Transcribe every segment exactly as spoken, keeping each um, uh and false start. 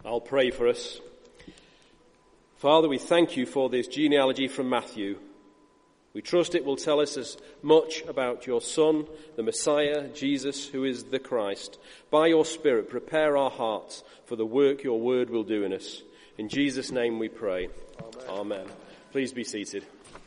I'll pray for us. Father, we thank you for this genealogy from Matthew. We trust it will tell us as much about your Son, the Messiah, Jesus, who is the Christ. By your Spirit, prepare our hearts for the work your word will do in us. In Jesus' name we pray. Amen. Amen. Please be seated.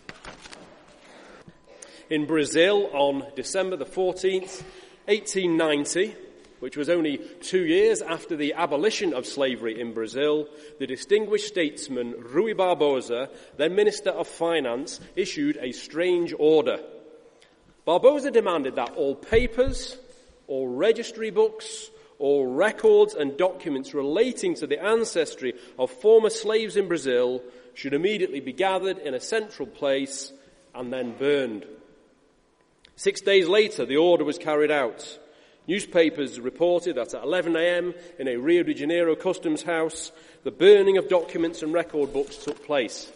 In Brazil on December the fourteenth, eighteen ninety, which was only two years after the abolition of slavery in Brazil, the distinguished statesman Rui Barbosa, then Minister of Finance, issued a strange order. Barbosa demanded that all papers, all registry books, all records and documents relating to the ancestry of former slaves in Brazil should immediately be gathered in a central place and then burned. Six days later, the order was carried out. Newspapers reported that at eleven a.m. in a Rio de Janeiro customs house, the burning of documents and record books took place.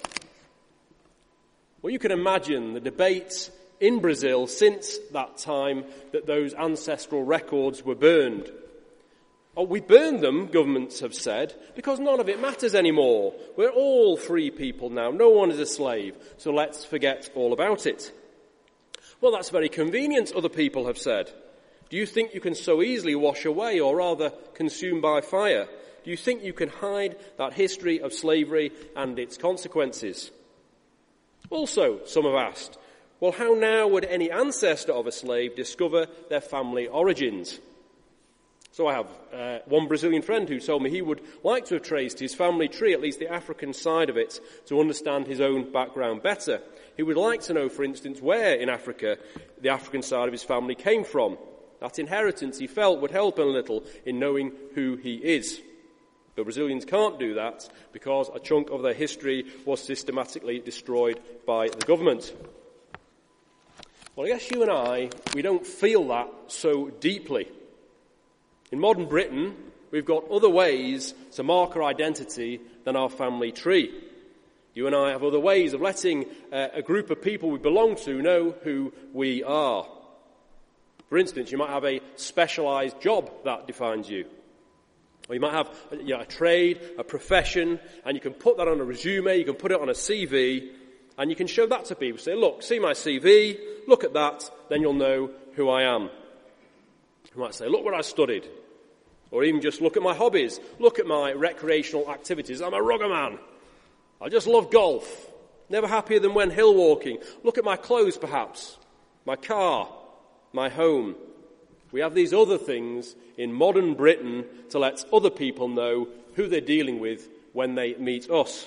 Well, you can imagine the debate in Brazil since that time that those ancestral records were burned. Oh, we burned them, governments have said, because none of it matters anymore. We're all free people now. No one is a slave, so let's forget all about it. Well, that's very convenient, other people have said. Do you think you can so easily wash away, or rather consume by fire? Do you think you can hide that history of slavery and its consequences? Also, some have asked, well, how now would any ancestor of a slave discover their family origins? So I have uh, one Brazilian friend who told me he would like to have traced his family tree, at least the African side of it, to understand his own background better. He would like to know, for instance, where in Africa the African side of his family came from. That inheritance, he felt, would help him a little in knowing who he is. But Brazilians can't do that because a chunk of their history was systematically destroyed by the government. Well, I guess you and I, we don't feel that so deeply. In modern Britain, we've got other ways to mark our identity than our family tree. You and I have other ways of letting uh, a group of people we belong to know who we are. For instance, you might have a specialised job that defines you. Or you might have you know, a trade, a profession, and you can put that on a resume, you can put it on a C V, and you can show that to people. Say, look, see my C V, look at that, then you'll know who I am. You might say, look what I studied. Or even just look at my hobbies, look at my recreational activities. I'm a rugger man. I just love golf. Never happier than when hill walking. Look at my clothes perhaps, my car, my home. We have these other things in modern Britain to let other people know who they're dealing with when they meet us.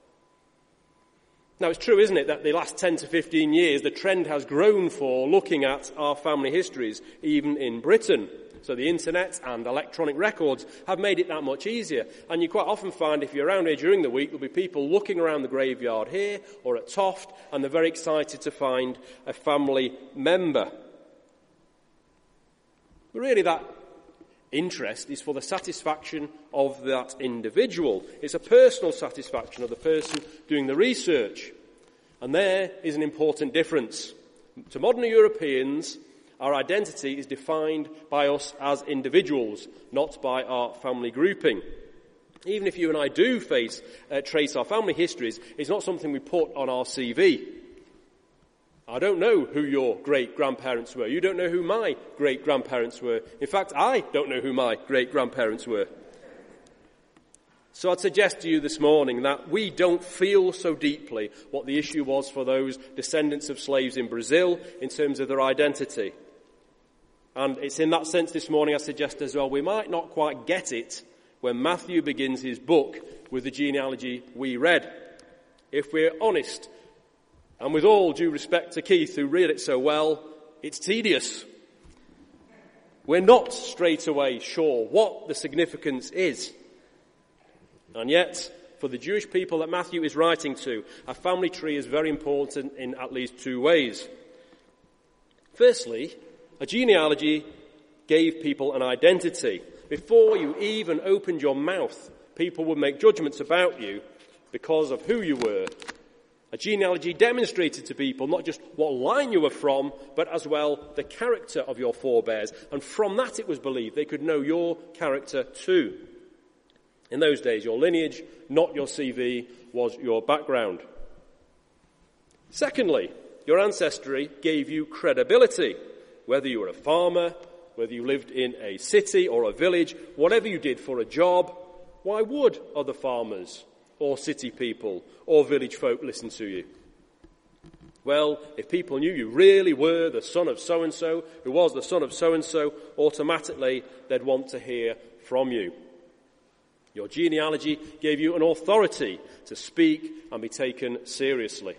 Now, it's true, isn't it, that the last ten to fifteen years, the trend has grown for looking at our family histories, even in Britain. So the internet and electronic records have made it that much easier. And you quite often find if you're around here during the week, there'll be people looking around the graveyard here or at Toft, and they're very excited to find a family member. But really that interest is for the satisfaction of that individual. It's a personal satisfaction of the person doing the research. And there is an important difference. To modern Europeans, our identity is defined by us as individuals, not by our family grouping. Even if you and I do face, uh, trace our family histories, it's not something we put on our C V. I don't know who your great-grandparents were. You don't know who my great-grandparents were. In fact, I don't know who my great-grandparents were. So I'd suggest to you this morning that we don't feel so deeply what the issue was for those descendants of slaves in Brazil in terms of their identity. And it's in that sense this morning I suggest as well we might not quite get it when Matthew begins his book with the genealogy we read. If we're honest, and with all due respect to Keith, who read it so well, it's tedious. We're not straight away sure what the significance is. And yet, for the Jewish people that Matthew is writing to, a family tree is very important in at least two ways. Firstly, a genealogy gave people an identity. Before you even opened your mouth, people would make judgments about you because of who you were. A genealogy demonstrated to people not just what line you were from, but as well the character of your forebears. And from that it was believed they could know your character too. In those days, your lineage, not your C V, was your background. Secondly, your ancestry gave you credibility. Whether you were a farmer, whether you lived in a city or a village, whatever you did for a job, why would other farmers or city people or village folk listen to you? Well, if people knew you really were the son of so-and-so, who was the son of so-and-so, automatically they'd want to hear from you. Your genealogy gave you an authority to speak and be taken seriously.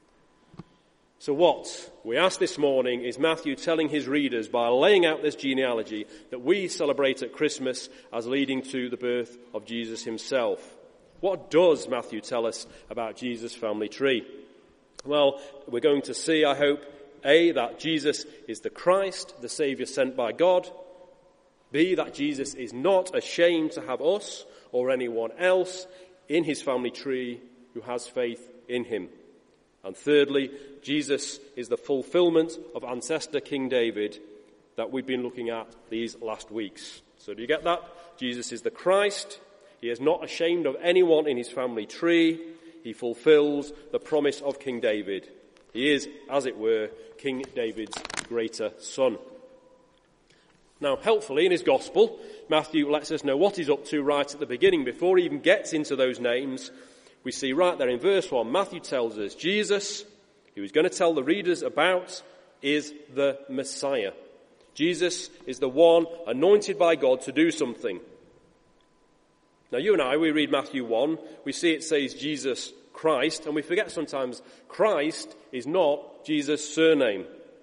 So what we ask this morning is Matthew telling his readers by laying out this genealogy that we celebrate at Christmas as leading to the birth of Jesus himself. What does Matthew tell us about Jesus' family tree? Well, we're going to see, I hope, A, that Jesus is the Christ, the Saviour sent by God. B, that Jesus is not ashamed to have us or anyone else in his family tree who has faith in him. And thirdly, Jesus is the fulfillment of ancestor King David that we've been looking at these last weeks. So do you get that? Jesus is the Christ. He is not ashamed of anyone in his family tree. He fulfills the promise of King David. He is, as it were, King David's greater son. Now, helpfully, in his gospel, Matthew lets us know what he's up to right at the beginning. Before he even gets into those names, we see right there in verse one, Matthew tells us Jesus, who he's going to tell the readers about, is the Messiah. Jesus is the one anointed by God to do something. Now, you and I, we read Matthew one, we see it says Jesus Christ, and we forget sometimes Christ is not Jesus' surname.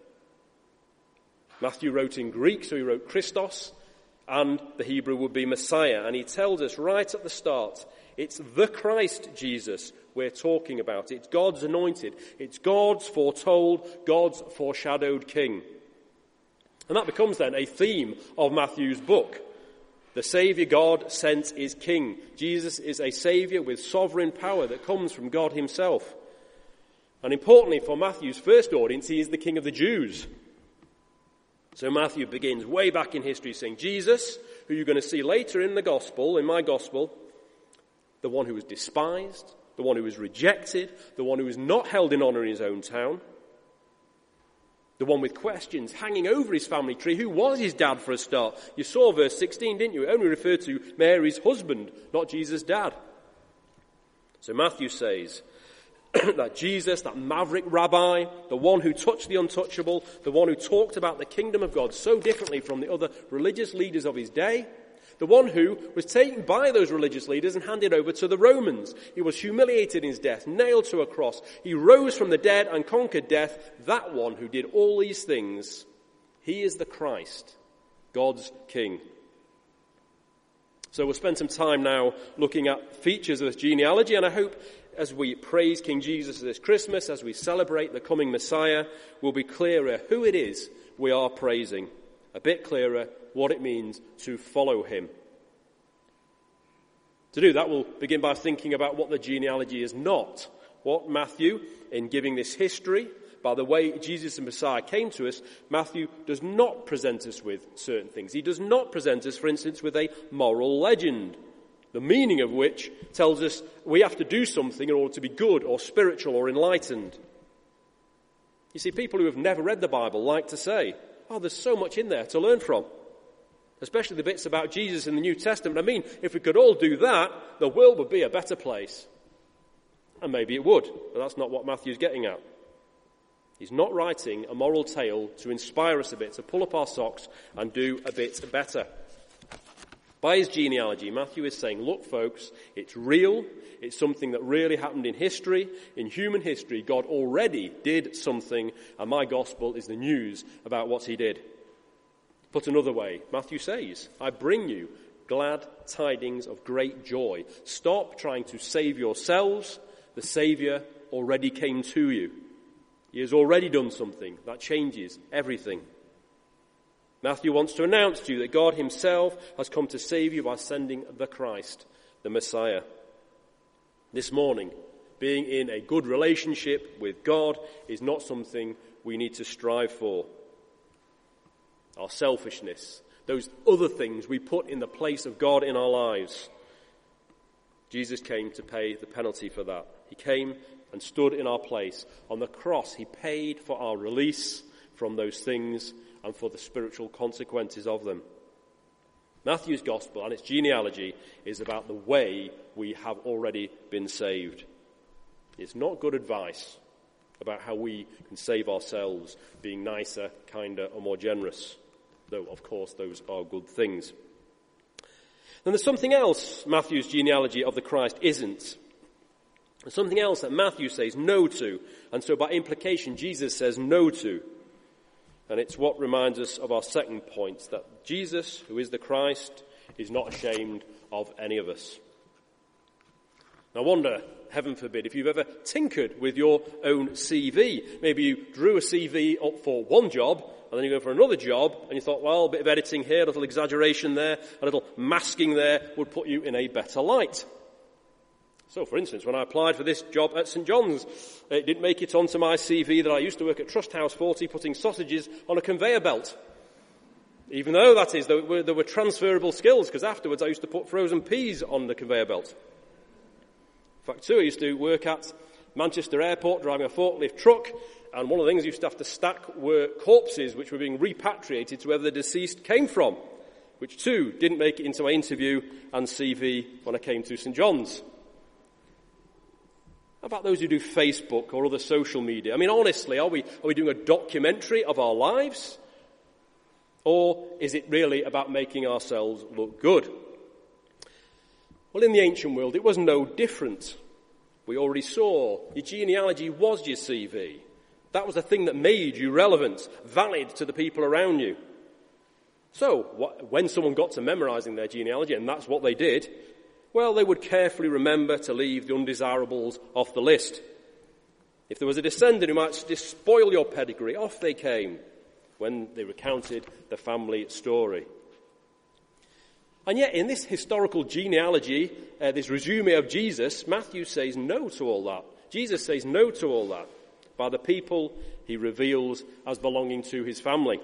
Matthew wrote in Greek, so he wrote Christos, and the Hebrew would be Messiah. And he tells us right at the start, it's the Christ Jesus we're talking about. It's God's anointed. It's God's foretold, God's foreshadowed King. And that becomes then a theme of Matthew's book. The Saviour God sent is King. Jesus is a Saviour with sovereign power that comes from God himself. And importantly for Matthew's first audience, he is the King of the Jews. So Matthew begins way back in history saying, Jesus, who you're going to see later in the gospel, in my gospel, the one who was despised, the one who was rejected, the one who was not held in honour in his own town, the one with questions hanging over his family tree. Who was his dad for a start? You saw verse sixteen, didn't you? It only referred to Mary's husband, not Jesus' dad. So Matthew says that Jesus, that maverick rabbi, the one who touched the untouchable, the one who talked about the kingdom of God so differently from the other religious leaders of his day, the one who was taken by those religious leaders and handed over to the Romans. He was humiliated in his death, nailed to a cross. He rose from the dead and conquered death. That one who did all these things, he is the Christ, God's King. So we'll spend some time now looking at features of this genealogy, and I hope as we praise King Jesus this Christmas, as we celebrate the coming Messiah, we'll be clearer who it is we are praising, a bit clearer what it means to follow him. To do that, we'll begin by thinking about what the genealogy is not. What Matthew, in giving this history, by the way Jesus the Messiah came to us, Matthew does not present us with certain things. He does not present us, for instance, with a moral legend, the meaning of which tells us we have to do something in order to be good or spiritual or enlightened. You see, people who have never read the Bible like to say, oh, there's so much in there to learn from, especially the bits about Jesus in the New Testament. I mean, if we could all do that, the world would be a better place. And maybe it would, but that's not what Matthew's getting at. He's not writing a moral tale to inspire us a bit, to pull up our socks and do a bit better. By his genealogy, Matthew is saying, look, folks, it's real. It's something that really happened in history. In human history, God already did something, and my gospel is the news about what he did. Put another way, Matthew says, I bring you glad tidings of great joy. Stop trying to save yourselves. The Saviour already came to you. He has already done something that changes everything. Matthew wants to announce to you that God himself has come to save you by sending the Christ, the Messiah. This morning, being in a good relationship with God is not something we need to strive for. Our selfishness, those other things we put in the place of God in our lives, Jesus came to pay the penalty for that. He came and stood in our place. On the cross, he paid for our release from those things and for the spiritual consequences of them. Matthew's gospel and its genealogy is about the way we have already been saved. It's not good advice about how we can save ourselves, being nicer, kinder, or more generous. Though, of course, those are good things. Then there's something else Matthew's genealogy of the Christ isn't. There's something else that Matthew says no to, and so by implication Jesus says no to. And it's what reminds us of our second point, that Jesus, who is the Christ, is not ashamed of any of us. I wonder, heaven forbid, if you've ever tinkered with your own C V. Maybe you drew a C V up for one job, and then you go for another job, and you thought, well, a bit of editing here, a little exaggeration there, a little masking there would put you in a better light. So, for instance, when I applied for this job at St John's, it didn't make it onto my C V that I used to work at Trust House forty putting sausages on a conveyor belt. Even though, that is, there were, there were transferable skills, because afterwards I used to put frozen peas on the conveyor belt. In fact, too, I used to work at Manchester Airport driving a forklift truck, and one of the things I used to have to stack were corpses which were being repatriated to wherever the deceased came from, which too didn't make it into my interview and C V when I came to St John's. How about those who do Facebook or other social media? I mean, honestly, are we, are we doing a documentary of our lives? Or is it really about making ourselves look good? Well, in the ancient world, it was no different. We already saw your genealogy was your C V. That was the thing that made you relevant, valid to the people around you. So, when someone got to memorizing their genealogy, and that's what they did, well, they would carefully remember to leave the undesirables off the list. If there was a descendant who might despoil your pedigree, off they came when they recounted the family story. And yet, in this historical genealogy, uh, this resume of Jesus, Matthew says no to all that. Jesus says no to all that by the people he reveals as belonging to his family.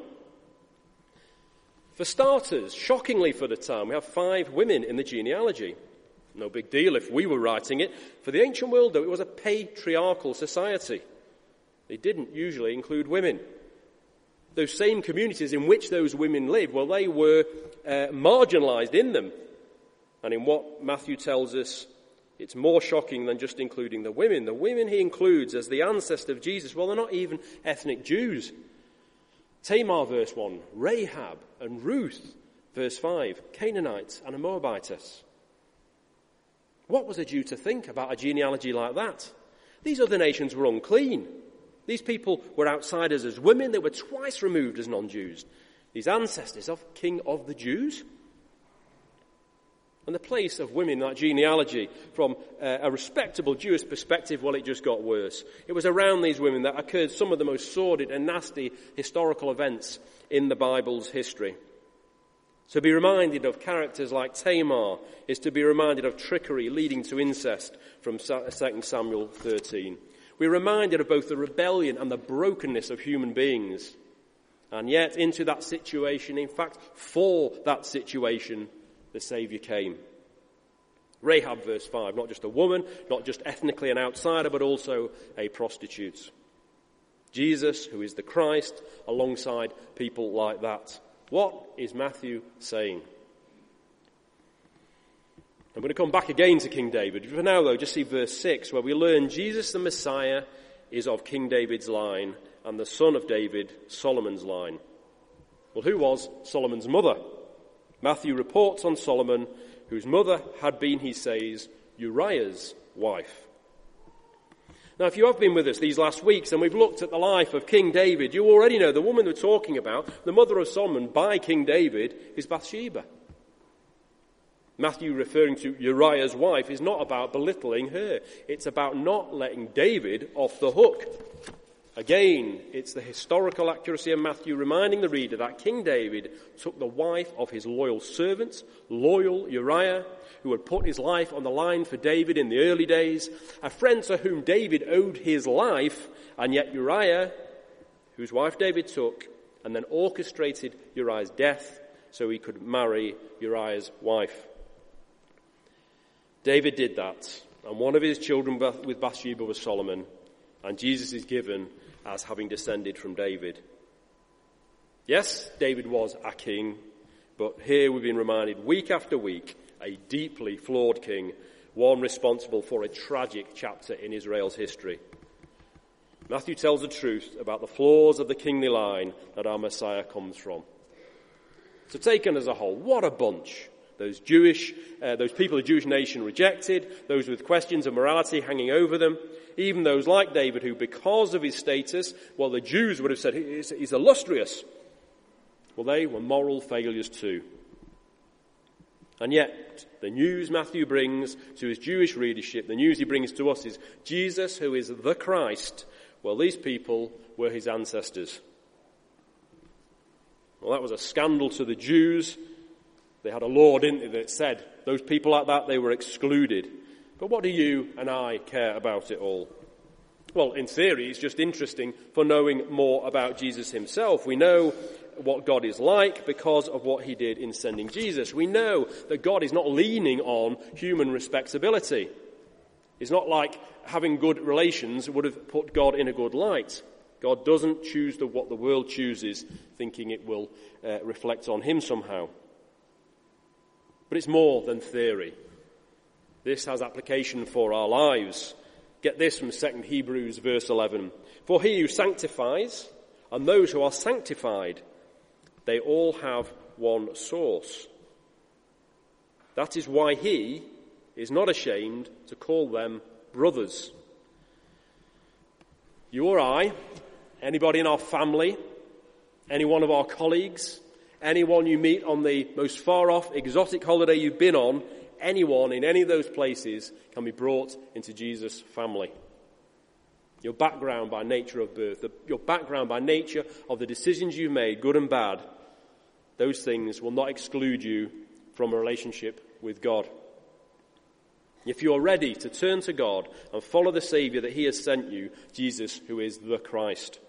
For starters, shockingly for the time, we have five women in the genealogy. No big deal if we were writing it. For the ancient world, though, it was a patriarchal society. They didn't usually include women. Those same communities in which those women lived, well, they were uh, marginalized in them. And in what Matthew tells us, it's more shocking than just including the women. The women he includes as the ancestor of Jesus, well, they're not even ethnic Jews. Tamar, verse one, Rahab and Ruth, verse five, Canaanites and a Moabitess. What was a Jew to think about a genealogy like that? These other nations were unclean. These people were outsiders as women. They were twice removed as non-Jews. These ancestors of King of the Jews. And the place of women in that genealogy, from uh, a respectable Jewish perspective, well, it just got worse. It was around these women that occurred some of the most sordid and nasty historical events in the Bible's history. To be reminded of characters like Tamar is to be reminded of trickery leading to incest from Second Samuel thirteen. We're reminded of both the rebellion and the brokenness of human beings. And yet, into that situation, in fact, for that situation, the Saviour came. Rahab, verse five, not just a woman, not just ethnically an outsider, but also a prostitute. Jesus, who is the Christ, alongside people like that. What is Matthew saying? I'm going to come back again to King David. For now, though, just see verse six, where we learn Jesus the Messiah is of King David's line, and the son of David, Solomon's line. Well, who was Solomon's mother? Matthew reports on Solomon, whose mother had been, he says, Uriah's wife. Now, if you have been with us these last weeks and we've looked at the life of King David, you already know the woman we're talking about, the mother of Solomon by King David, is Bathsheba. Matthew, referring to Uriah's wife, is not about belittling her. It's about not letting David off the hook. Again, it's the historical accuracy of Matthew reminding the reader that King David took the wife of his loyal servant, loyal Uriah, who had put his life on the line for David in the early days, a friend to whom David owed his life, and yet Uriah, whose wife David took, and then orchestrated Uriah's death so he could marry Uriah's wife. David did that, and one of his children with Bathsheba was Solomon, and Jesus is given as having descended from David. Yes, David was a king, but here we've been reminded week after week, a deeply flawed king, one responsible for a tragic chapter in Israel's history. Matthew tells the truth about the flaws of the kingly line that our Messiah comes from. So taken as a whole, what a bunch. Those Jewish, uh, those people the Jewish nation rejected, those with questions of morality hanging over them, even those like David who, because of his status, well, the Jews would have said he's, he's illustrious. Well, they were moral failures too. And yet, the news Matthew brings to his Jewish readership, the news he brings to us is Jesus, who is the Christ. Well, these people were his ancestors. Well, that was a scandal to the Jews. They had a law, didn't they, that said those people like that, they were excluded. But what do you and I care about it all? Well, in theory, it's just interesting for knowing more about Jesus himself. We know what God is like because of what he did in sending Jesus. We know that God is not leaning on human respectability. It's not like having good relations would have put God in a good light. God doesn't choose the, what the world chooses, thinking it will uh, reflect on him somehow. But it's more than theory. This has application for our lives. Get this from Second Hebrews verse eleven. For he who sanctifies and those who are sanctified, they all have one source. That is why he is not ashamed to call them brothers. You or I, anybody in our family, any one of our colleagues, anyone you meet on the most far-off exotic holiday you've been on, anyone in any of those places can be brought into Jesus' family. Your background by nature of birth, the, your background by nature of the decisions you've made, good and bad, those things will not exclude you from a relationship with God. If you are ready to turn to God and follow the Saviour that he has sent you, Jesus, who is the Christ.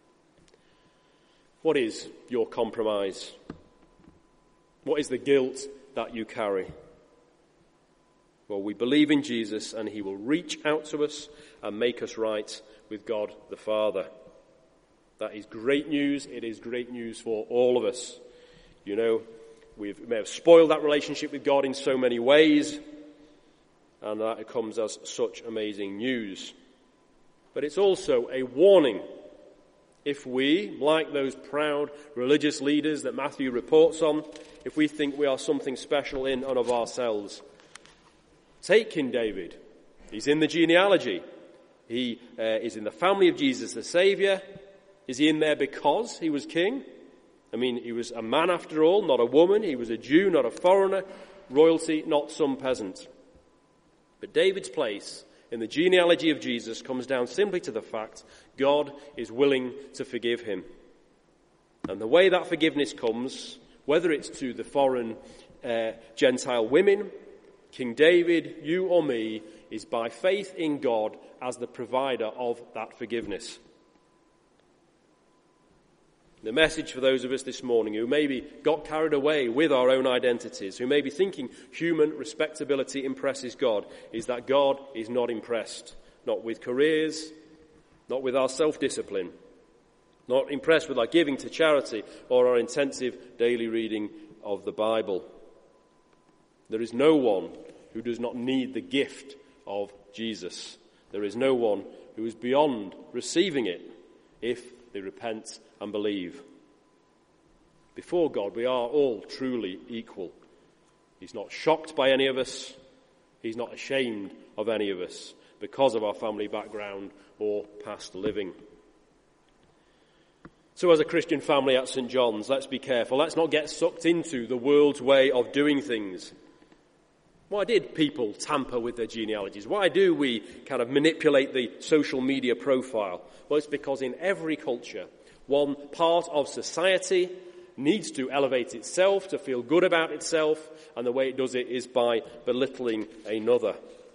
What is your compromise? What is the guilt that you carry? Well, we believe in Jesus and he will reach out to us and make us right with God the Father. That is great news. It is great news for all of us. You know, we've, we may have spoiled that relationship with God in so many ways, and that it comes as such amazing news. But it's also a warning. If we, like those proud religious leaders that Matthew reports on, if we think we are something special in and of ourselves, take King David. He's in the genealogy. He uh, is in the family of Jesus the Saviour. Is he in there because he was king? I mean, he was a man after all, not a woman. He was a Jew, not a foreigner. Royalty, not some peasant. But David's place in the genealogy of Jesus comes down simply to the fact God is willing to forgive him. And the way that forgiveness comes, whether it's to the foreign uh, Gentile women, King David, you or me, is by faith in God as the provider of that forgiveness. The message for those of us this morning who maybe got carried away with our own identities, who may be thinking human respectability impresses God, is that God is not impressed. Not with careers, not with our self-discipline, not impressed with our giving to charity or our intensive daily reading of the Bible. There is no one who does not need the gift of Jesus. There is no one who is beyond receiving it if they repent and believe. Before God, we are all truly equal. He's not shocked by any of us. He's not ashamed of any of us because of our family background or past living. So as a Christian family at Saint John's, let's be careful. Let's not get sucked into the world's way of doing things. Why did people tamper with their genealogies? Why do we kind of manipulate the social media profile? Well, it's because in every culture, one part of society needs to elevate itself, to feel good about itself, and the way it does it is by belittling another.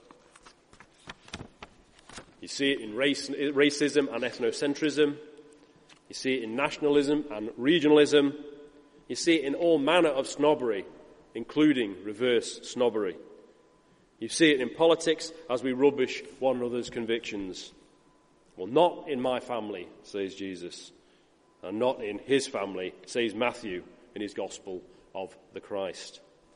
You see it in race, racism and ethnocentrism. You see it in nationalism and regionalism. You see it in all manner of snobbery, including reverse snobbery. You see it in politics as we rubbish one another's convictions. Well, not in my family, says Jesus, and not in his family, says Matthew in his Gospel of the Christ.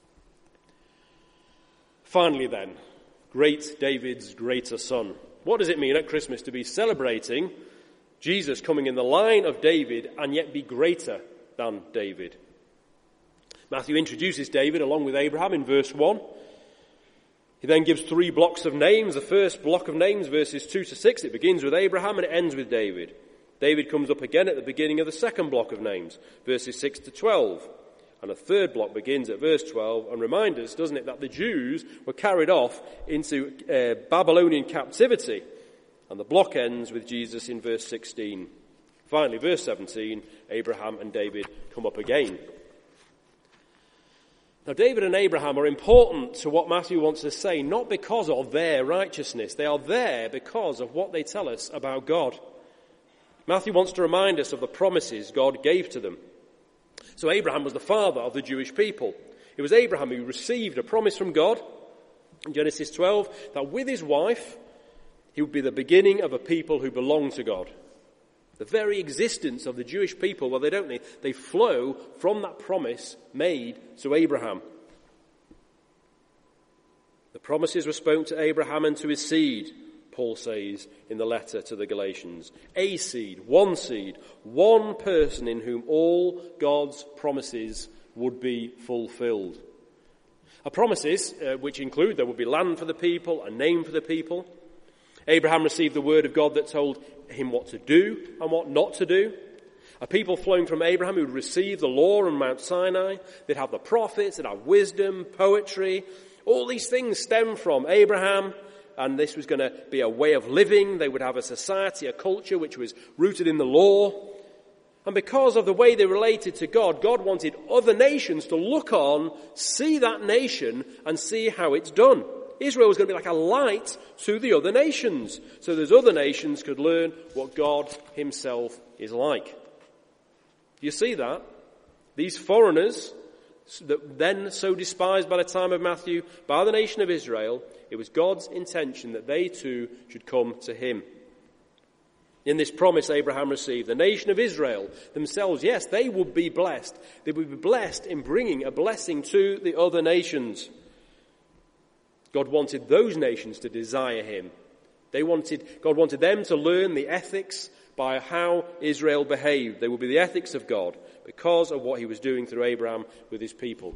Finally then, great David's greater son. What does it mean at Christmas to be celebrating Jesus coming in the line of David and yet be greater than David? Matthew introduces David along with Abraham in verse one. He then gives three blocks of names. The first block of names, verses two to six, it begins with Abraham and it ends with David. David comes up again at the beginning of the second block of names, verses six to twelve. And a third block begins at verse twelve and reminds us, doesn't it, that the Jews were carried off into uh, Babylonian captivity. And the block ends with Jesus in verse sixteen. Finally, verse seventeen, Abraham and David come up again. Now, David and Abraham are important to what Matthew wants to say, not because of their righteousness. They are there because of what they tell us about God. Matthew wants to remind us of the promises God gave to them. So Abraham was the father of the Jewish people. It was Abraham who received a promise from God in Genesis twelve that with his wife, he would be the beginning of a people who belong to God. The very existence of the Jewish people, well, they don't they, they flow from that promise made to Abraham. The promises were spoken to Abraham and to his seed, Paul says in the letter to the Galatians. A seed, one seed, one person in whom all God's promises would be fulfilled. Our promises, uh, which include there would be land for the people, a name for the people. Abraham received the word of God that told him what to do and what not to do. A people flowing from Abraham who would receive the law on Mount Sinai. They'd have the prophets, they'd have wisdom, poetry. All these things stem from Abraham, and this was going to be a way of living. They would have a society, a culture which was rooted in the law. And because of the way they related to God, God wanted other nations to look on, see that nation, and see how it's done. Israel was going to be like a light to the other nations, so those other nations could learn what God himself is like. You see that? These foreigners, that then so despised by the time of Matthew by the nation of Israel, it was God's intention that they too should come to him. In this promise Abraham received, the nation of Israel themselves, yes, they would be blessed. They would be blessed in bringing a blessing to the other nations. God wanted those nations to desire him. They wanted, God wanted them to learn the ethics by how Israel behaved. They would be the ethics of God because of what he was doing through Abraham with his people.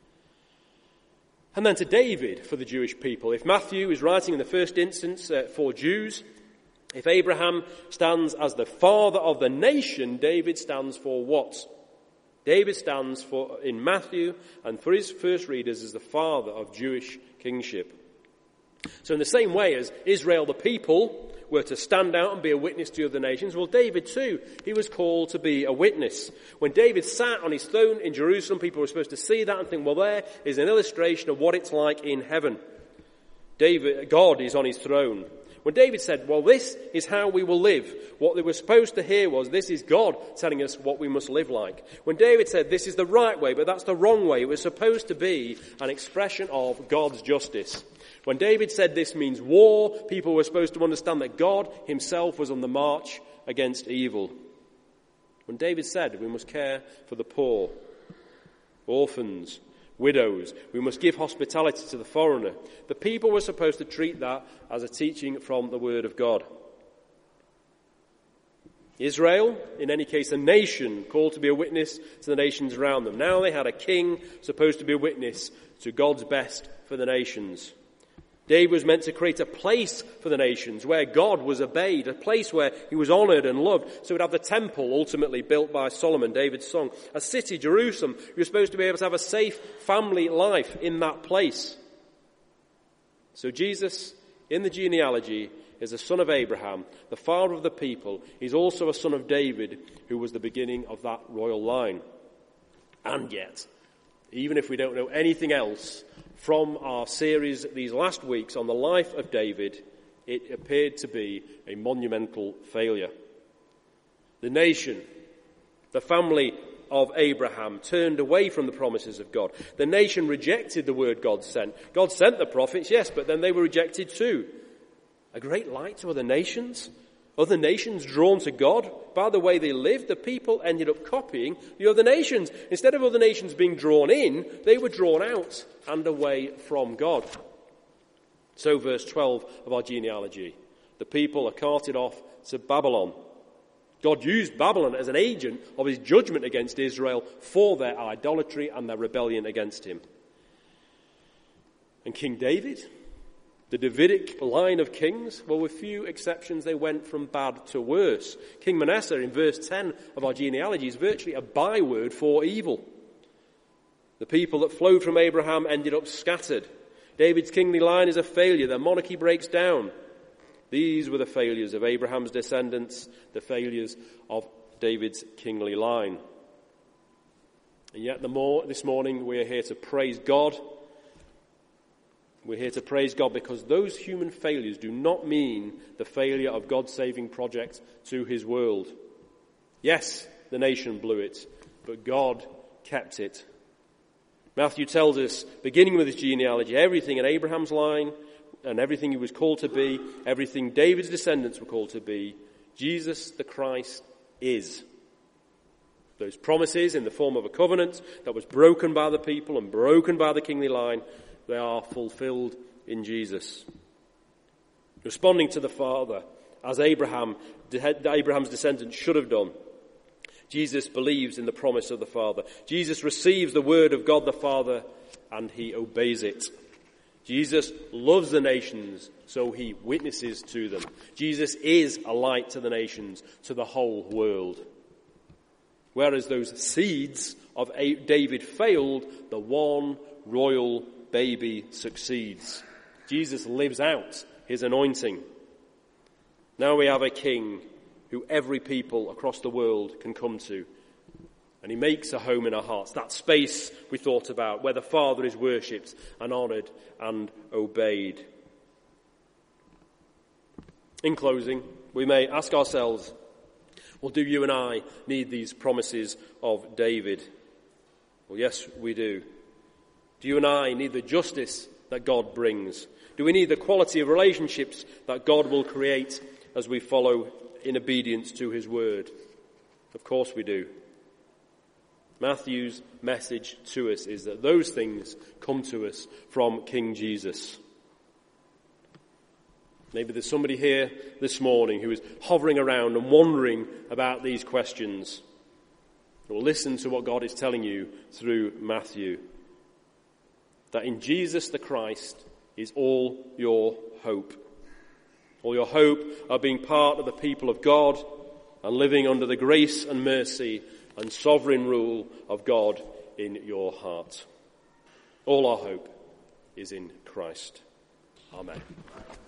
And then to David for the Jewish people. If Matthew is writing in the first instance uh, for Jews, if Abraham stands as the father of the nation, David stands for what? David stands for, in Matthew, and for his first readers, as the father of Jewish kingship. So in the same way as Israel, the people, were to stand out and be a witness to other nations, well, David too, he was called to be a witness. When David sat on his throne in Jerusalem, people were supposed to see that and think, well, there is an illustration of what it's like in heaven. David, God is on his throne. When David said, well, this is how we will live, what they were supposed to hear was, this is God telling us what we must live like. When David said, this is the right way, but that's the wrong way, it was supposed to be an expression of God's justice. When David said this means war, people were supposed to understand that God himself was on the march against evil. When David said we must care for the poor, orphans, widows, we must give hospitality to the foreigner, the people were supposed to treat that as a teaching from the Word of God. Israel, in any case, a nation called to be a witness to the nations around them. Now they had a king supposed to be a witness to God's best for the nations. David was meant to create a place for the nations where God was obeyed, a place where he was honoured and loved. So we'd have the temple ultimately built by Solomon, David's son. A city, Jerusalem, you were supposed to be able to have a safe family life in that place. So Jesus, in the genealogy, is a son of Abraham, the father of the people. He's also a son of David, who was the beginning of that royal line. And yet, even if we don't know anything else from our series these last weeks on the life of David, it appeared to be a monumental failure. The nation, the family of Abraham turned away from the promises of God. The nation rejected the word God sent. God sent the prophets, yes, but then they were rejected too. A great light to other nations. Other nations drawn to God by the way they lived. The people ended up copying the other nations. Instead of other nations being drawn in, they were drawn out and away from God. So verse twelve of our genealogy. The people are carted off to Babylon. God used Babylon as an agent of his judgment against Israel for their idolatry and their rebellion against him. And King David, the Davidic line of kings, well, with few exceptions, they went from bad to worse. King Manasseh, in verse ten of our genealogy, is virtually a byword for evil. The people that flowed from Abraham ended up scattered. David's kingly line is a failure. Their monarchy breaks down. These were the failures of Abraham's descendants, the failures of David's kingly line. And yet the more, this morning we are here to praise God. We're here to praise God because those human failures do not mean the failure of God's saving project to his world. Yes, the nation blew it, but God kept it. Matthew tells us, beginning with his genealogy, everything in Abraham's line and everything he was called to be, everything David's descendants were called to be, Jesus the Christ is. Those promises in the form of a covenant that was broken by the people and broken by the kingly line, they are fulfilled in Jesus. Responding to the Father, as Abraham, Abraham's descendants should have done, Jesus believes in the promise of the Father. Jesus receives the word of God the Father and he obeys it. Jesus loves the nations, so he witnesses to them. Jesus is a light to the nations, to the whole world. Whereas those seeds of David failed, the one royal baby succeeds. Jesus lives out his anointing. Now we have a king who every people across the world can come to. And he makes a home in our hearts, that space we thought about, where the Father is worshipped and honoured and obeyed. In closing, we may ask ourselves, well, do you and I need these promises of David? Well, yes, we do. Do you and I need the justice that God brings? Do we need the quality of relationships that God will create as we follow in obedience to his word? Of course we do. Matthew's message to us is that those things come to us from King Jesus. Maybe there's somebody here this morning who is hovering around and wondering about these questions. Well, listen to what God is telling you through Matthew. That in Jesus the Christ is all your hope. All your hope of being part of the people of God and living under the grace and mercy and sovereign rule of God in your heart. All our hope is in Christ. Amen.